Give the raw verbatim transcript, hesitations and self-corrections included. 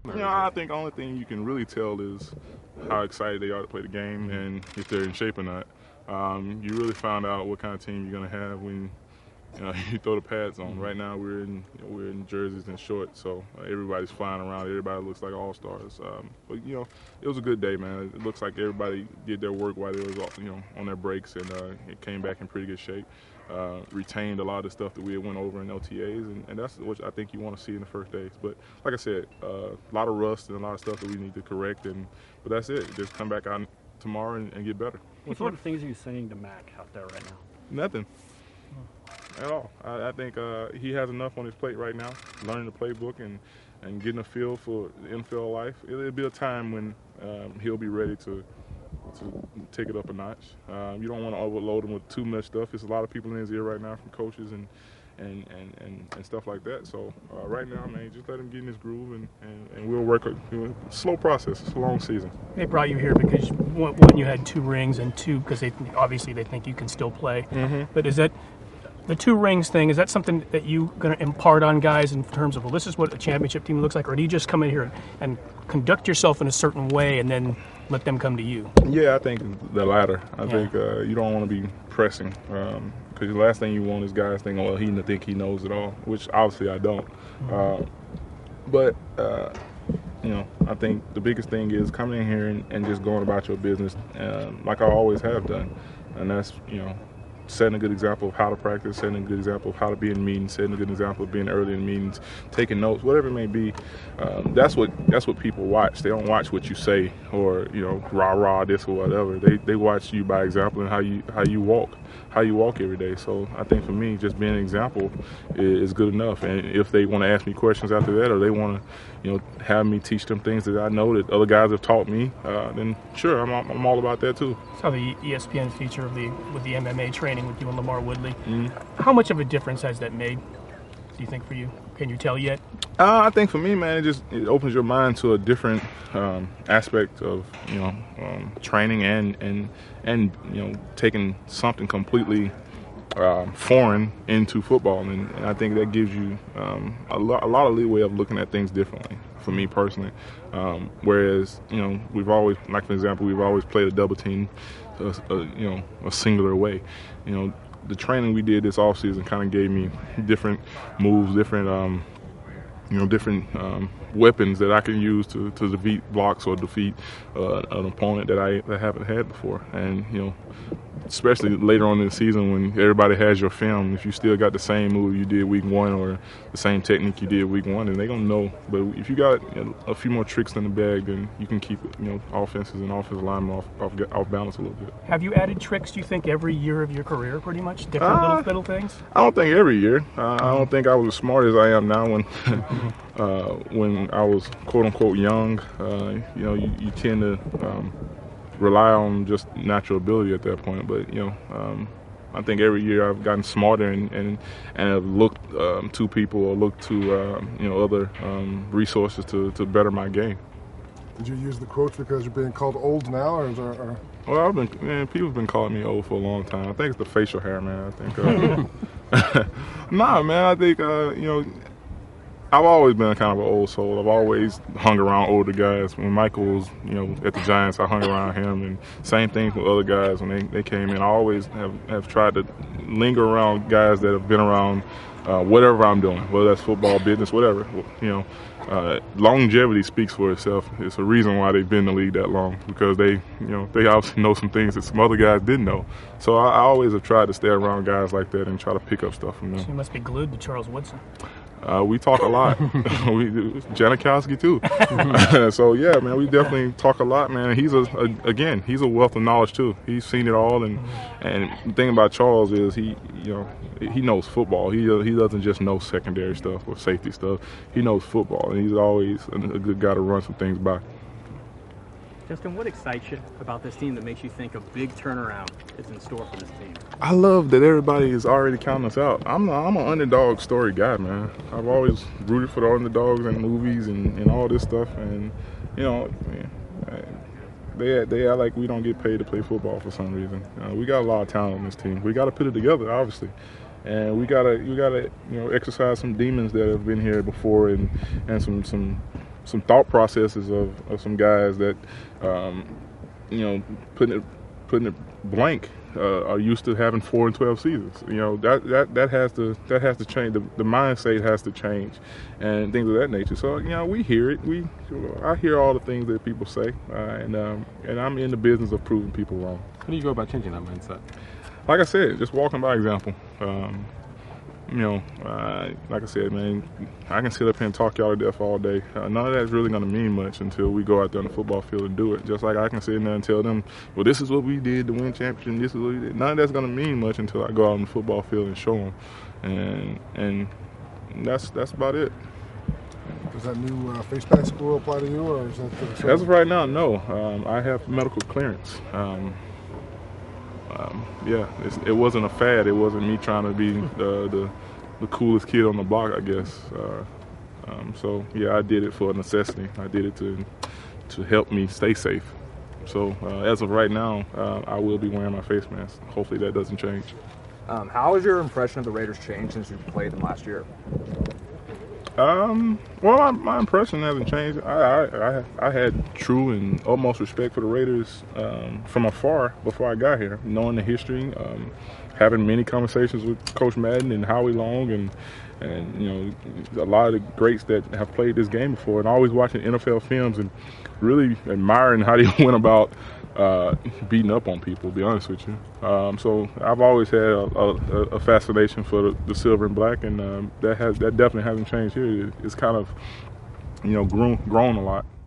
You know, I think the only thing you can really tell is how excited they are to play the game and if they're in shape or not. Um, you really find out what kind of team you're going to have when you know, you throw the pads on. Right now we're in you know, we're in jerseys and shorts, so uh, everybody's flying around. Everybody looks like all stars. Um, but you know, it was a good day, man. It looks like everybody did their work while they was you know on their breaks, and uh, it came back in pretty good shape. Uh, retained a lot of the stuff that we had went over in O T As, and, and that's what I think you want to see in the first days. But like I said, uh, a lot of rust and a lot of stuff that we need to correct, and but that's it. Just come back out tomorrow and, and get better. What sort of things are you saying to Mac out there right now? Nothing. At all. I, I think uh, he has enough on his plate right now, learning the playbook and, and getting a feel for the N F L life. It'll, it'll be a time when um, he'll be ready to to take it up a notch. Um, you don't want to overload him with too much stuff. There's a lot of people in his ear right now from coaches and and, and, and, and stuff like that. So uh, right now, man, just let him get in his groove, and, and, and we'll work a you know, slow process. It's a long season. They brought you here because one, you had two rings, and two because they obviously they think you can still play. Mm-hmm. But is that the two rings thing? Is that something that you going to impart on guys in terms of, well, this is what a championship team looks like, or do you just come in here and conduct yourself in a certain way and then let them come to you? Yeah, I think the latter. I yeah. think uh, you don't want to be pressing. Um, Because the last thing you want is guys thinking, well, he think he knows it all, which obviously I don't. Uh, but, uh, you know, I think the biggest thing is coming in here and, and just going about your business uh, like I always have done. And that's, you know, setting a good example of how to practice, setting a good example of how to be in meetings, setting a good example of being early in meetings, taking notes, whatever it may be. Um, that's what that's what people watch. They don't watch what you say or, you know, rah rah this or whatever. They they watch you by example and how you how you walk, how you walk every day. So I think for me, just being an example is, is good enough. And if they want to ask me questions after that, or they want to, you know, have me teach them things that I know that other guys have taught me, uh, then sure, I'm I'm all about that too. Saw the E S P N feature of the with the M M A training with you and Lamar Woodley. Mm-hmm. How much of a difference has that made, do you think, for you? Can you tell yet? Uh, I think for me, man, it just it opens your mind to a different um, aspect of you know um, training and and and you know taking something completely uh, foreign into football, and, and I think that gives you um, a, lo- a lot of leeway of looking at things differently. For me personally, um, whereas you know we've always, like for example, we've always played a double team, a, a, you know, a singular way. You know, the training we did this offseason kind of gave me different moves, different, um, you know, different um, weapons that I can use to, to defeat blocks or defeat uh, an opponent that I, that I haven't had before. And you know, especially later on in the season when everybody has your film, if you still got the same move you did week one or the same technique you did week one, then they're going to know. But if you got you know, a few more tricks in the bag, then you can keep you know offenses and offensive linemen off, off, off balance a little bit. Have you added tricks, do you think, every year of your career pretty much? Different uh, little, little things? I don't think every year. Uh, I don't think I was as smart as I am now when uh, when I was quote-unquote young. Uh, you know, you, you tend to um, rely on just natural ability at that point. But, you know, um, I think every year I've gotten smarter and, and, and have looked um, to people or looked to, uh, you know, other um, resources to, to better my game. Did you use the quotes because you're being called old now, or is there? Or... Well, I've been, man, people have been calling me old for a long time. I think it's the facial hair, man. I think. Uh, nah, man, I think, uh, you know, I've always been kind of an old soul. I've always hung around older guys. When Michael was, you know, at the Giants, I hung around him, and same thing with other guys when they, they came in. I always have, have tried to linger around guys that have been around uh, whatever I'm doing, whether that's football, business, whatever. You know, uh, longevity speaks for itself. It's a reason why they've been in the league that long, because they, you know, they obviously know some things that some other guys didn't know. So I, I always have tried to stay around guys like that and try to pick up stuff from them. So you must be glued to Charles Woodson. Uh, we talk a lot. we Janikowski too. So yeah, man, we definitely talk a lot, man. He's a, a again, he's a wealth of knowledge too. He's seen it all, and and the thing about Charles is he, you know, he knows football. He he doesn't just know secondary stuff or safety stuff. He knows football, and he's always a, a good guy to run some things by. Justin, what excites you about this team that makes you think a big turnaround is in store for this team? I love that everybody is already counting us out. I'm a, I'm an underdog story guy, man. I've always rooted for the underdogs in movies and, and all this stuff, and you know, they they act like we don't get paid to play football for some reason. Uh, we got a lot of talent on this team. We got to put it together, obviously, and we gotta we gotta you know exercise some demons that have been here before, and and some some. some thought processes of, of some guys that, um, you know, putting it putting it blank, uh, are used to having four and twelve seasons. You know, that that that has to that has to change. The, the mindset has to change, and things of that nature. So you know, we hear it. We I hear all the things that people say, uh, and um, and I'm in the business of proving people wrong. How do you go about changing that mindset? Like I said, just walking by example. Um, you know, uh, like I said, man, I can sit up here and talk y'all to death all day. Uh, none of that's really going to mean much until we go out there on the football field and do it. Just like I can sit in there and tell them, well, this is what we did to win championship, and this is what we did. None of that's going to mean much until I go out on the football field and show them. And and that's that's about it. Does that new uh, face mask rule apply to you, or is that the As of right now, no. Um, I have medical clearance. Um, Um, yeah, it's, it wasn't a fad. It wasn't me trying to be the the, the coolest kid on the block, I guess. Uh, um, so yeah, I did it for a necessity. I did it to to help me stay safe. So uh, as of right now, uh, I will be wearing my face mask. Hopefully that doesn't change. Um, how has your impression of the Raiders changed since you played them last year? Um, well, my, my impression hasn't changed. I, I I I had true and utmost respect for the Raiders um, from afar before I got here, knowing the history, um, having many conversations with Coach Madden and Howie Long, and and you know a lot of the greats that have played this game before, and always watching N F L films and really admiring how they went about uh, beating up on people. To be honest with you, um, so I've always had a, a, a fascination for the, the silver and black, and um, that has that definitely hasn't changed here. It's kind of you know grown grown a lot.